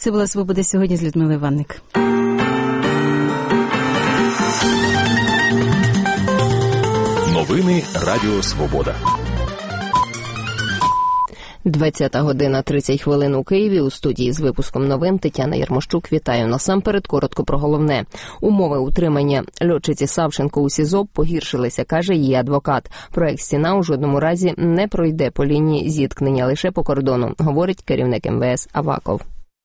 Це була «Свобода сьогодні» з Людмилою Ванник. Новини Радіо Свобода. 20 година 30 хвилин у Києві. У студії з випуском новин Тетяна Ярмощук. Вітаю. Насамперед коротко про головне. Умови утримання льотчиці Савченко у СІЗО погіршилися, каже її адвокат. Проект «Стіна» у жодному разі не пройде по лінії зіткнення, лише по кордону, говорить керівник МВС Аваков.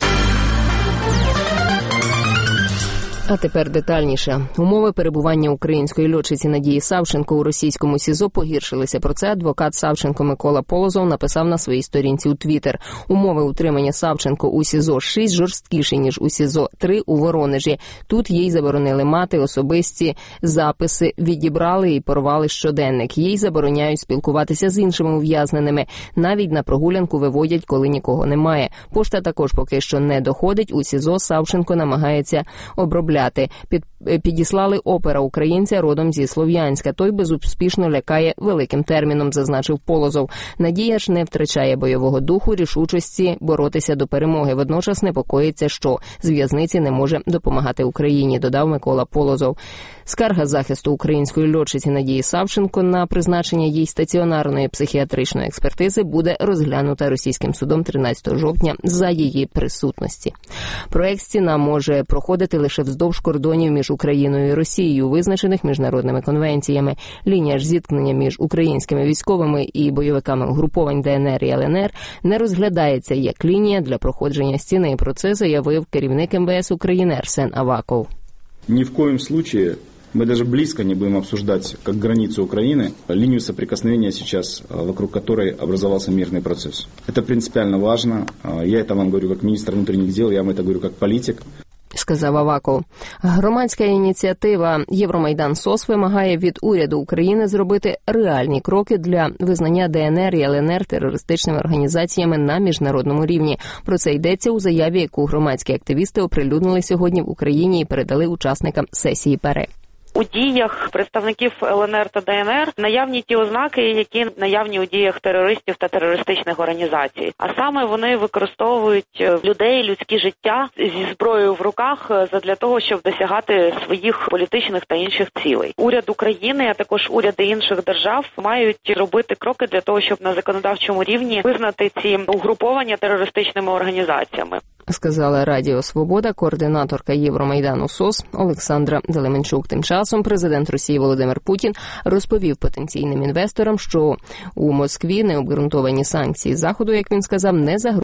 А тепер детальніше. Умови перебування української льотчиці Надії Савченко у російському СІЗО погіршилися. Про це адвокат Савченко Микола Полозов написав на своїй сторінці у Твіттер. Умови утримання Савченко у СІЗО-6 жорсткіші, ніж у СІЗО-3 у Воронежі. Тут їй заборонили мати особисті записи, відібрали і порвали щоденник. Їй забороняють спілкуватися з іншими ув'язненими. Навіть на прогулянку виводять, коли нікого немає. Пошта також поки що не доходить. У СІЗО Савченко намагається обробляти. Підіслали опера українця родом зі Слов'янська. Той безуспішно лякає великим терміном, зазначив Полозов. Надія ж не втрачає бойового духу, рішучості боротися до перемоги. Водночас непокоїться, що з в'язниці не може допомагати Україні, додав Микола Полозов. Скарга захисту української льотчиці Надії Савченко на призначення їй стаціонарної психіатричної експертизи буде розглянута російським судом 13 жовтня за її присутності. Проект «Стіна» може проходити лише вздовж кордонів між Україною і Росією, визначених міжнародними конвенціями. Лінія ж зіткнення між українськими військовими і бойовиками угруповань ДНР і ЛНР не розглядається як лінія для проходження «Стіни». Про це заявив керівник МВС України Арсен Аваков. Ни в коем случае мы даже близко не будем обсуждать как границу Украины линию соприкосновения сейчас, вокруг которой образовался мирный процесс. Это принципиально важно. Я это вам говорю как министр внутренних дел, я вам это говорю как политик. Сказав Аваков. Громадська ініціатива «Євромайдан СОС» вимагає від уряду України зробити реальні кроки для визнання ДНР і ЛНР терористичними організаціями на міжнародному рівні. Про це йдеться у заяві, яку громадські активісти оприлюднили сьогодні в Україні і передали учасникам сесії ПАРЕ. У діях представників ЛНР та ДНР наявні ті ознаки, які наявні у діях терористів та терористичних організацій. А саме вони використовують людей, людські життя зі зброєю в руках задля того, щоб досягати своїх політичних та інших цілей. Уряд України, а також уряди інших держав мають робити кроки для того, щоб на законодавчому рівні визнати ці угруповання терористичними організаціями. Сказала Радіо Свобода координаторка Євромайдану СОС Олександра Делеменчук. Тим часом президент Росії Володимир Путін розповів потенційним інвесторам, що у Москві необґрунтовані санкції Заходу, як він сказав, не загрожують